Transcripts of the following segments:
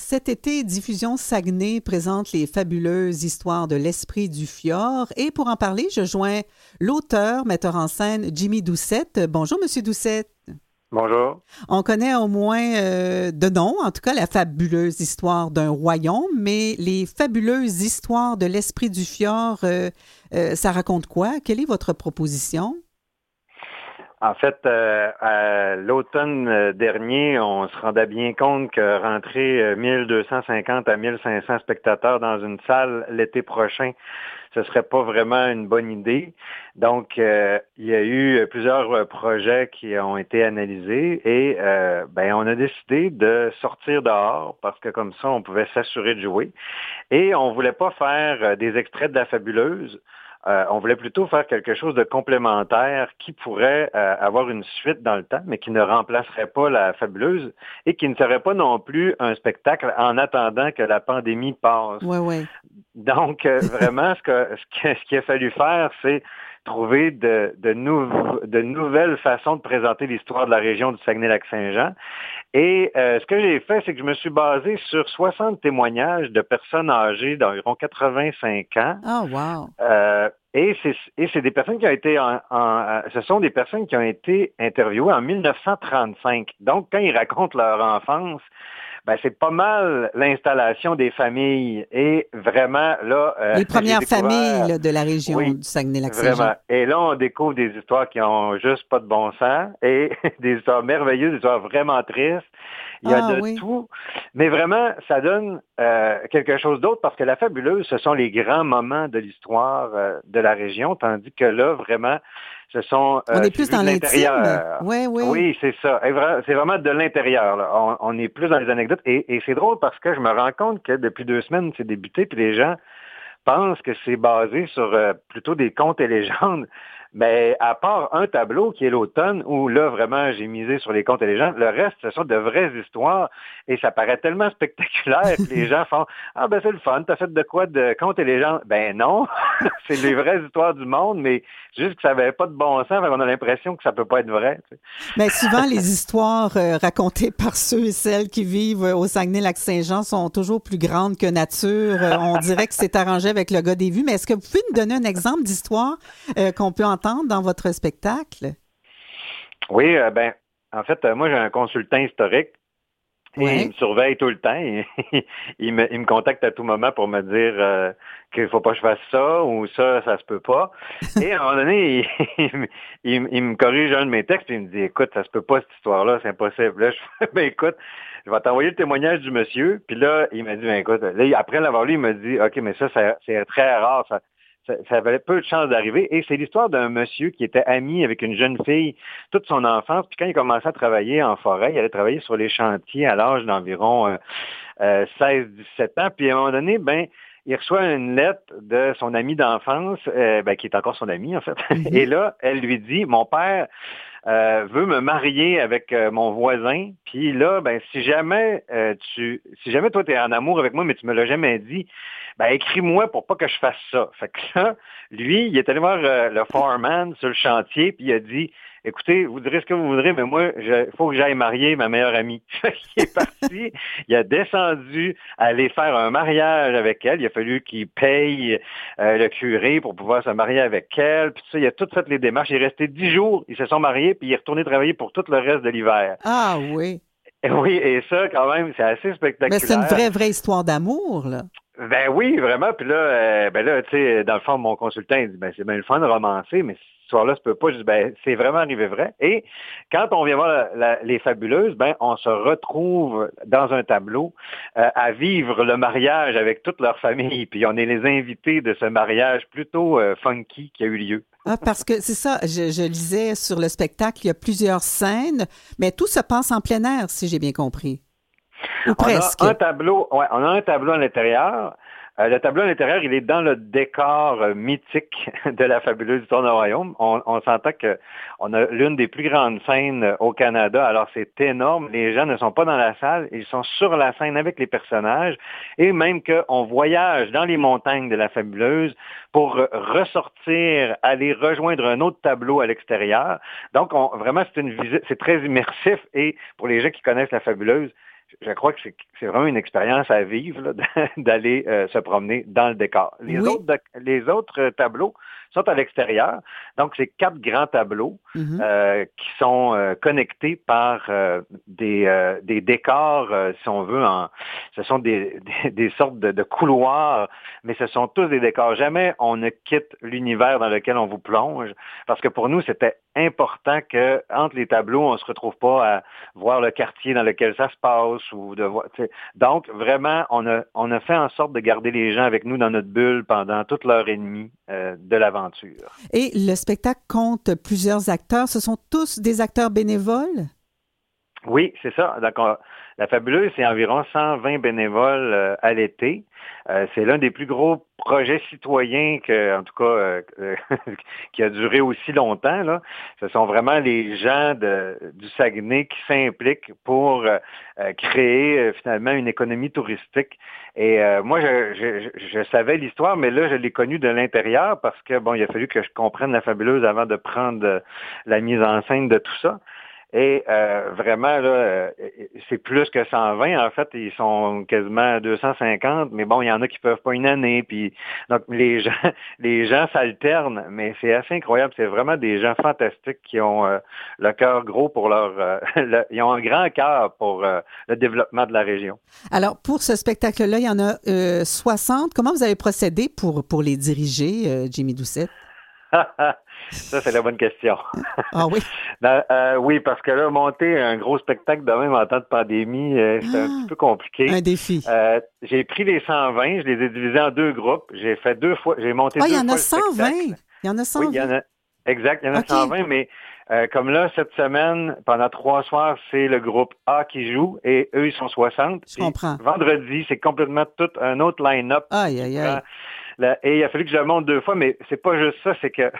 cet été, Diffusion Saguenay présente les fabuleuses histoires de l'Esprit du Fjord. Et pour en parler, je joins l'auteur, metteur en scène, Jimmy Doucette. Bonjour, Monsieur Doucette. Bonjour. On connaît au moins de nom, en tout cas, la fabuleuse histoire d'un royaume, mais les fabuleuses histoires de l'Esprit du Fjord, ça raconte quoi? Quelle est votre proposition? En fait, à l'automne dernier, on se rendait bien compte que rentrer 1250 à 1500 spectateurs dans une salle l'été prochain, ce serait pas vraiment une bonne idée. Donc, il y a eu plusieurs projets qui ont été analysés et on a décidé de sortir dehors parce que comme ça, on pouvait s'assurer de jouer. Et on voulait pas faire des extraits de la fabuleuse. On voulait plutôt faire quelque chose de complémentaire qui pourrait avoir une suite dans le temps, mais qui ne remplacerait pas la fabuleuse et qui ne serait pas non plus un spectacle en attendant que la pandémie passe. Oui, oui. Donc, vraiment, ce qu'il a fallu faire, c'est trouver de nouvelles façons de présenter l'histoire de la région du Saguenay-Lac-Saint-Jean. Et ce que j'ai fait, c'est que je me suis basé sur 60 témoignages de personnes âgées d'environ 85 ans. Ah, wow. Et c'est des personnes qui ont été ce sont des personnes qui ont été interviewées en 1935. Donc, quand ils racontent leur enfance, c'est pas mal l'installation des familles. Et vraiment, là, Les j'ai premières découvert, familles là, de la région oui, du Saguenay-Lac-Saint-Jean. vraiment. Et là, on découvre des histoires qui ont juste pas de bon sens et des histoires merveilleuses, des histoires vraiment tristes. Il y a Ah, de oui. tout. Mais vraiment, ça donne quelque chose d'autre parce que la fabuleuse, ce sont les grands moments de l'histoire de la région, tandis que là, vraiment, On est c'est plus vu dans de l'intime. l'intérieur. Oui, oui. Oui, c'est ça. Et c'est vraiment de l'intérieur, là. On est plus dans les anecdotes. Et c'est drôle parce que je me rends compte que depuis 2 semaines, c'est débuté, puis les gens pense que c'est basé sur plutôt des contes et légendes. Mais à part un tableau qui est l'automne, où là, vraiment, j'ai misé sur les contes et légendes, le reste, ce sont de vraies histoires et ça paraît tellement spectaculaire que les gens font Ah ben c'est le fun, t'as fait de quoi de contes et légendes? Ben non, c'est les vraies histoires du monde, mais juste que ça n'avait pas de bon sens, on a l'impression que ça peut pas être vrai. Tu sais. Mais souvent, les histoires racontées par ceux et celles qui vivent au Saguenay-Lac-Saint-Jean sont toujours plus grandes que nature. On dirait que c'est arrangé avec le gars des vues. Mais est-ce que vous pouvez nous donner un exemple d'histoire qu'on peut entendre dans votre spectacle? Oui, en fait, moi j'ai un consultant historique. Et il Oui. me surveille tout le temps. Il me contacte à tout moment pour me dire qu'il faut pas que je fasse ça ou ça se peut pas. Et à un moment donné, il me corrige un de mes textes et il me dit écoute, ça se peut pas cette histoire-là, c'est impossible. Là, je fais écoute, je vais t'envoyer le témoignage du monsieur. Puis là, il m'a dit écoute, là, après l'avoir lu, il m'a dit OK, mais ça c'est très rare, ça avait peu de chances d'arriver. Et c'est l'histoire d'un monsieur qui était ami avec une jeune fille toute son enfance. Puis quand il commençait à travailler en forêt, il allait travailler sur les chantiers à l'âge d'environ 16-17 ans. Puis à un moment donné, il reçoit une lettre de son ami d'enfance, qui est encore son ami, en fait. Mhm. Et là, elle lui dit, mon père veut me marier avec mon voisin. Puis là, si jamais toi, tu es en amour avec moi, mais tu me l'as jamais dit, écris-moi pour pas que je fasse ça. Fait que là, lui, il est allé voir le foreman sur le chantier, puis il a dit, écoutez, vous direz ce que vous voudrez, mais moi, il faut que j'aille marier ma meilleure amie. Il est parti, il a descendu aller faire un mariage avec elle. Il a fallu qu'il paye le curé pour pouvoir se marier avec elle. Puis ça, il a tout fait les démarches. Il est resté 10 jours, ils se sont mariés, puis il est retourné travailler pour tout le reste de l'hiver. Ah oui. Et oui, et ça, quand même, c'est assez Mais c'est une spectaculaire. vraie histoire d'amour, là. Ben oui, vraiment. Puis là, tu sais, dans le fond, mon consultant, il dit, c'est bien le fun de romancer, mais cette histoire-là, ça peut pas. Je dis, c'est vraiment arrivé vrai. Et quand on vient voir les fabuleuses, on se retrouve dans un tableau à vivre le mariage avec toute leur famille. Puis on est les invités de ce mariage plutôt funky qui a eu lieu. Ah, parce que c'est ça, je lisais sur le spectacle, il y a plusieurs scènes, mais tout se passe en plein air, si j'ai bien compris. Ou On a presque. un tableau, ouais, on a un tableau à l'intérieur. Le tableau à l'intérieur, il est dans le décor mythique de la fabuleuse histoire d'un royaume. On s'entend que on a l'une des plus grandes scènes au Canada. Alors c'est énorme. Les gens ne sont pas dans la salle, ils sont sur la scène avec les personnages. Et même qu'on voyage dans les montagnes de la fabuleuse pour ressortir, aller rejoindre un autre tableau à l'extérieur. Donc vraiment, c'est une visite, c'est très immersif. Et pour les gens qui connaissent la fabuleuse, je crois que c'est vraiment une expérience à vivre là, d'aller se promener dans le décor. Oui. Les autres tableaux sont à l'extérieur. Donc, c'est 4 grands tableaux Mhm. qui sont connectés par des décors, si on veut. Ce sont des sortes de couloirs, mais ce sont tous des décors. Jamais on ne quitte l'univers dans lequel on vous plonge, parce que pour nous, c'était important que entre les tableaux, on se retrouve pas à voir le quartier dans lequel ça se passe ou de voir. Donc, vraiment, on a fait en sorte de garder les gens avec nous dans notre bulle pendant toute l'heure et demie de l'aventure. Et le spectacle compte plusieurs acteurs. Ce sont tous des acteurs bénévoles? Oui, c'est ça. Donc, la Fabuleuse, c'est environ 120 bénévoles à l'été. C'est l'un des plus gros projets citoyens en tout cas, qui a duré aussi longtemps, là. Ce sont vraiment les gens du Saguenay qui s'impliquent pour créer finalement une économie touristique. Et moi, je savais l'histoire, mais là, je l'ai connue de l'intérieur parce que, bon, il a fallu que je comprenne la Fabuleuse avant de prendre la mise en scène de tout ça. Et vraiment, là, c'est plus que 120. En fait, ils sont quasiment 250, mais bon, il y en a qui peuvent pas une année. Puis donc les gens s'alternent, mais c'est assez incroyable. C'est vraiment des gens fantastiques qui ont le cœur gros pour ils ont un grand cœur pour le développement de la région. Alors, pour ce spectacle-là, il y en a 60. Comment vous avez procédé pour les diriger, Jimmy Doucette? Ça, c'est la bonne question. Ah oui? Oui, parce que là, monter un gros spectacle de même en temps de pandémie, c'est un petit peu compliqué. Un défi. J'ai pris les 120, je les ai divisés en 2 groupes. J'ai fait 2 fois, j'ai monté 2 il y en fois a le 120. spectacle. Il y en a 120. Oui, exact, il y en a 120, mais comme là, cette semaine, pendant 3 soirs, c'est le groupe A qui joue et eux, ils sont 60. Je comprends. Vendredi, c'est complètement tout un autre line-up. Aïe, aïe, aïe. Et il a fallu que je le monte 2 fois, mais c'est pas juste ça, c'est que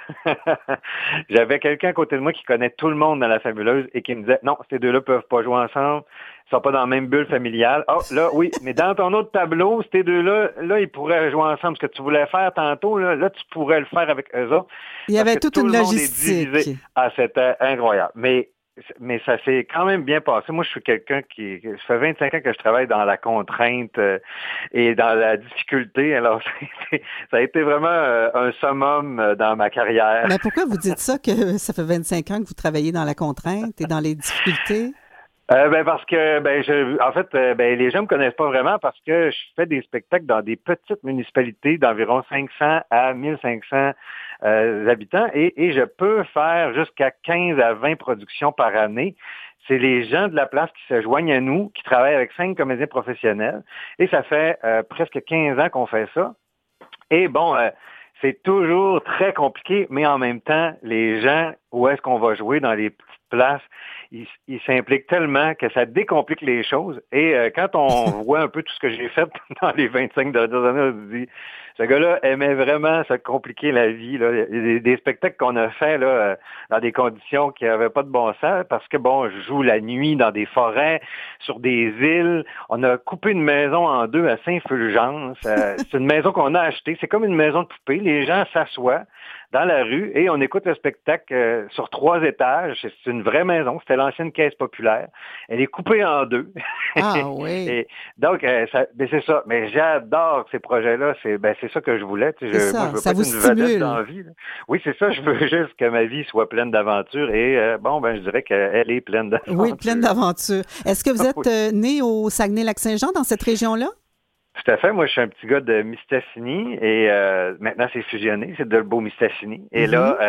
j'avais quelqu'un à côté de moi qui connaît tout le monde dans la Fabuleuse et qui me disait, non, ces deux-là peuvent pas jouer ensemble, ils sont pas dans la même bulle familiale. Oh, là, oui, mais dans ton autre tableau, ces deux-là, là, ils pourraient jouer ensemble. Ce que tu voulais faire tantôt, là, tu pourrais le faire avec eux autres. Il y avait toute une logistique. Ah, c'était incroyable. Mais ça s'est quand même bien passé. Moi, je suis quelqu'un ça fait 25 ans que je travaille dans la contrainte et dans la difficulté. Alors, ça a été vraiment un summum dans ma carrière. Mais pourquoi vous dites ça, que ça fait 25 ans que vous travaillez dans la contrainte et dans les difficultés? Parce que en fait les gens me connaissent pas vraiment parce que je fais des spectacles dans des petites municipalités d'environ 500 à 1500 habitants et je peux faire jusqu'à 15 à 20 productions par année. C'est les gens de la place qui se joignent à nous, qui travaillent avec 5 comédiens professionnels et ça fait presque 15 ans qu'on fait ça. Et bon, c'est toujours très compliqué, mais en même temps, les gens, où est-ce qu'on va jouer dans les petites places, ils s'impliquent tellement que ça décomplique les choses. Et quand on voit un peu tout ce que j'ai fait dans les 25 dernières années, on se dit, ce gars-là aimait vraiment se compliquer la vie. Là. Il y a des spectacles qu'on a fait là, dans des conditions qui n'avaient pas de bon sens, parce que, bon, je joue la nuit dans des forêts, sur des îles. On a coupé une maison en 2 à Saint-Fulgence. C'est une maison qu'on a achetée. C'est comme une maison de poupée. Les gens s'assoient dans la rue et on écoute le spectacle sur 3 étages. C'est une vraie maison. C'était l'ancienne caisse populaire. Elle est coupée en 2. Ah oui. Et donc, c'est ça. Mais j'adore ces projets-là. C'est ça que je voulais. Moi, je veux pas être être une vedette dans la vie. Là. Oui, c'est ça. Je veux juste que ma vie soit pleine d'aventures. Et je dirais qu'elle est pleine d'aventures. Oui, pleine d'aventures. Est-ce que vous êtes né au Saguenay-Lac-Saint-Jean, dans cette région-là? Tout à fait. Moi, je suis un petit gars de Mistassini et maintenant, c'est fusionné. C'est de Beau-Mistassini. Et là,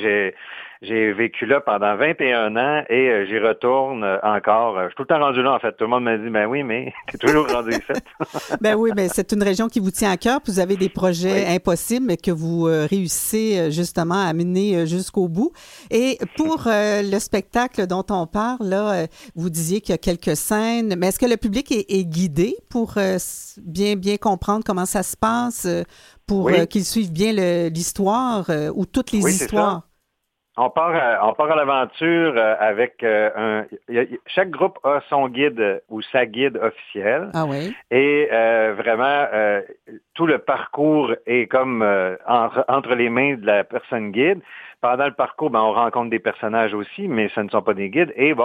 j'ai vécu là pendant 21 ans et j'y retourne encore. Je suis tout le temps rendu là, en fait. Tout le monde m'a dit, ben oui, mais t'es toujours rendu ici. Ben oui, mais c'est une région qui vous tient à cœur. Vous avez des projets impossibles, mais que vous réussissez justement à mener jusqu'au bout. Et pour le spectacle dont on parle, là, vous disiez qu'il y a quelques scènes, mais est-ce que le public est guidé pour bien comprendre comment ça se passe, pour qu'ils suivent bien l'histoire ou toutes les histoires? On part à l'aventure avec chaque groupe a son guide ou sa guide officielle. Ah oui. Et vraiment, tout le parcours est comme entre les mains de la personne guide. Pendant le parcours, on rencontre des personnages aussi, mais ce ne sont pas des guides. Et bon,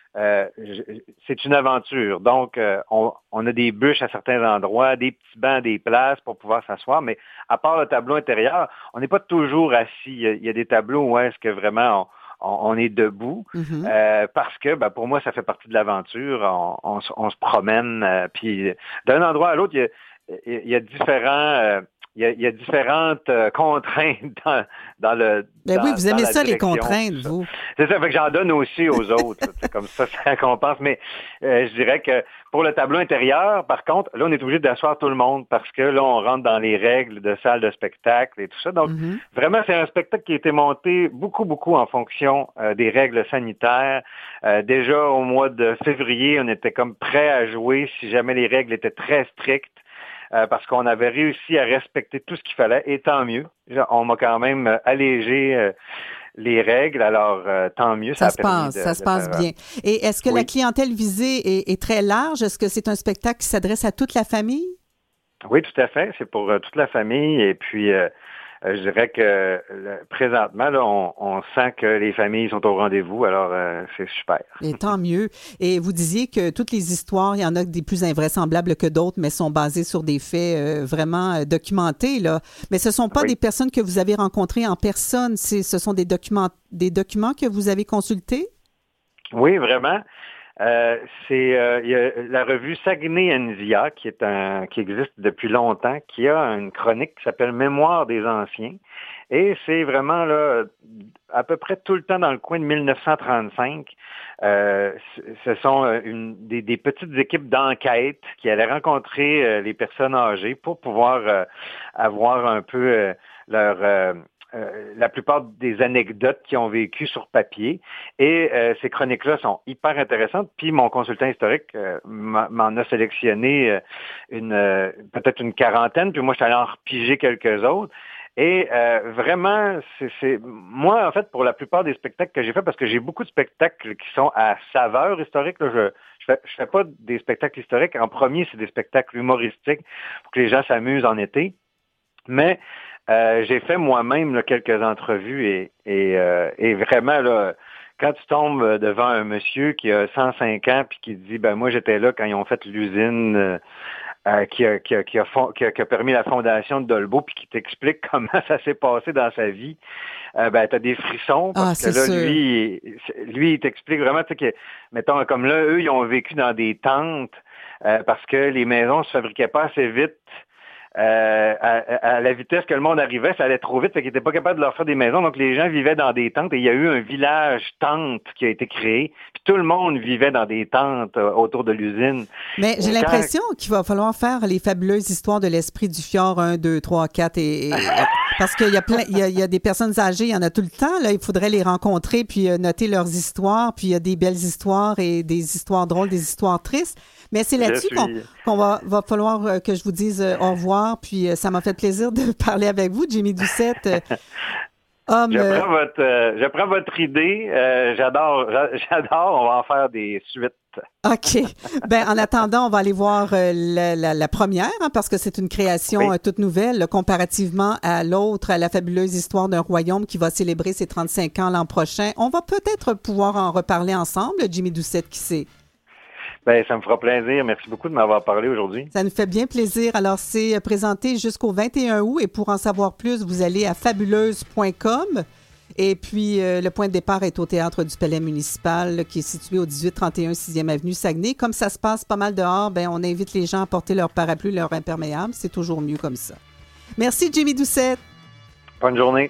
c'est une aventure. Donc, on a des bûches à certains endroits, des petits bancs, des places pour pouvoir s'asseoir, mais à part le tableau intérieur, on n'est pas toujours assis. Il y a des tableaux où est-ce que vraiment on est debout, parce que pour moi, ça fait partie de l'aventure. On se promène, puis d'un endroit à l'autre, il y a différents... Il y a différentes contraintes dans le. Ben oui, vous aimez ça, les direction, contraintes, vous. C'est ça, fait que j'en donne aussi aux autres. C'est comme ça compense. Mais je dirais que pour le tableau intérieur, par contre, là, on est obligé d'asseoir tout le monde parce que là, on rentre dans les règles de salle de spectacle et tout ça. Donc, vraiment, c'est un spectacle qui a été monté beaucoup, beaucoup en fonction des règles sanitaires. Déjà, au mois de février, on était comme prêt à jouer si jamais les règles étaient très strictes. Parce qu'on avait réussi à respecter tout ce qu'il fallait, et tant mieux. On m'a quand même allégé les règles, alors tant mieux. Ça se passe bien. Et est-ce que la clientèle visée est très large? Est-ce que c'est un spectacle qui s'adresse à toute la famille? Oui, tout à fait. C'est pour toute la famille. Et puis, je dirais que présentement, là, on sent que les familles sont au rendez-vous, alors c'est super. Et tant mieux. Et vous disiez que toutes les histoires, il y en a des plus invraisemblables que d'autres, mais sont basées sur des faits vraiment documentés, là. Mais ce ne sont pas des personnes que vous avez rencontrées en personne, ce sont des documents que vous avez consultés? Oui, vraiment. Il y a la revue Saguenay-Envia qui existe depuis longtemps, qui a une chronique qui s'appelle Mémoire des anciens. Et c'est vraiment là à peu près tout le temps dans le coin de 1935. Ce sont des petites équipes d'enquête qui allaient rencontrer les personnes âgées pour pouvoir avoir un peu la plupart des anecdotes qu'ils ont vécues sur papier. Et ces chroniques-là sont hyper intéressantes. Puis mon consultant historique m'en a sélectionné peut-être une quarantaine. Puis moi, je suis allé en repiger quelques autres. Et vraiment, moi, en fait, pour la plupart des spectacles que j'ai faits, parce que j'ai beaucoup de spectacles qui sont à saveur historique, là, je fais pas des spectacles historiques. En premier, c'est des spectacles humoristiques pour que les gens s'amusent en été. Mais j'ai fait moi-même là, quelques entrevues et vraiment, là, quand tu tombes devant un monsieur qui a 105 ans puis qui dit moi j'étais là quand ils ont fait l'usine qui a permis la fondation de Dolbeau puis qui t'explique comment ça s'est passé dans sa vie, t'as des frissons parce que là, lui, il t'explique vraiment, tu sais, que, mettons, comme là, eux, ils ont vécu dans des tentes parce que les maisons se fabriquaient pas assez vite. À la vitesse que le monde arrivait, ça allait trop vite, fait qu'ils n'étaient pas capables de leur faire des maisons, donc les gens vivaient dans des tentes et il y a eu un village tente qui a été créé, puis tout le monde vivait dans des tentes autour de l'usine. Mais j'ai l'impression qu'il va falloir faire les fabuleuses histoires de l'esprit du fjord 1, 2, 3, 4 et parce qu'il y a il y a des personnes âgées, il y en a tout le temps, là, il faudrait les rencontrer puis noter leurs histoires, puis il y a des belles histoires et des histoires drôles, des histoires tristes. Mais c'est là-dessus qu'on va falloir que je vous dise au revoir. Puis ça m'a fait plaisir de parler avec vous, Jimmy Doucette. Je prends votre idée. J'adore. On va en faire des suites. OK. En attendant, on va aller voir la première, parce que c'est une création toute nouvelle, comparativement à l'autre, à la fabuleuse histoire d'un royaume qui va célébrer ses 35 ans l'an prochain. On va peut-être pouvoir en reparler ensemble, Jimmy Doucette, qui sait. Ça me fera plaisir. Merci beaucoup de m'avoir parlé aujourd'hui. Ça nous fait bien plaisir. Alors, c'est présenté jusqu'au 21 août et pour en savoir plus, vous allez à fabuleuse.com. Et puis, le point de départ est au Théâtre du Palais municipal qui est situé au 1831 6e Avenue Saguenay. Comme ça se passe pas mal dehors, on invite les gens à porter leur parapluie, leur imperméable. C'est toujours mieux comme ça. Merci, Jimmy Doucette. Bonne journée.